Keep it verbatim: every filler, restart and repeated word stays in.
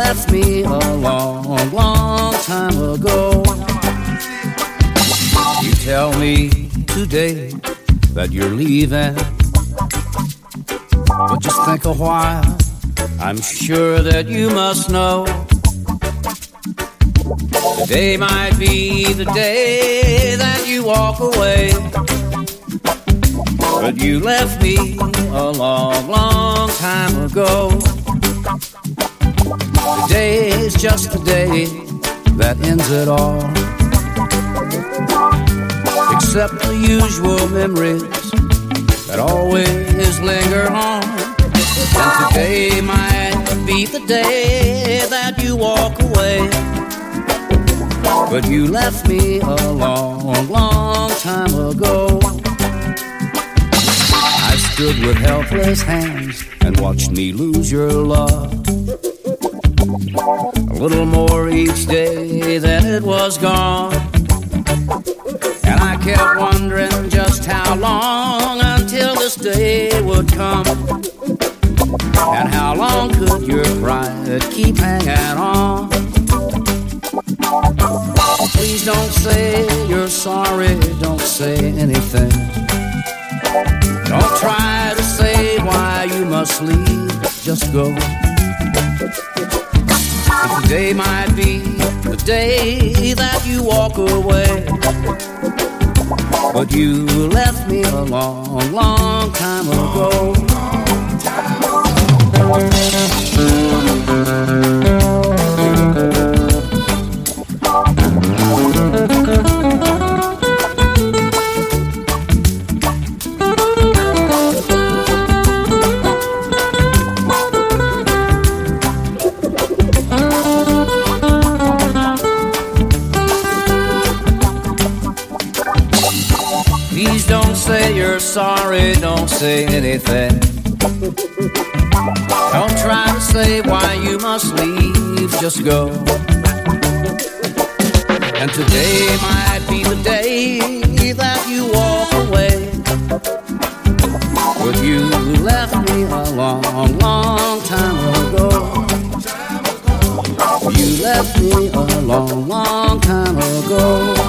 left me a long, long time ago. You tell me today that you're leaving, but just think a while, I'm sure that you must know today might be the day that you walk away. But you left me a long, long time ago. Today's just the day that ends it all, except the usual memories that always linger on. And today might be the day that you walk away. But you left me a long, long time ago. I stood with helpless hands and watched me lose your love. A little more each day than it was gone. And I kept wondering just how long until this day would come. And how long could your pride keep hanging on? Please don't say you're sorry, don't say anything. Don't try to say why you must leave, just go. And today might be the day that you walk away. But you left me a long, long time ago. Please don't say you're sorry, don't say anything. Don't try to say why you must leave, just go. And today might be the day that you walk away. But you left me a long, long time ago. You left me a long, long time ago.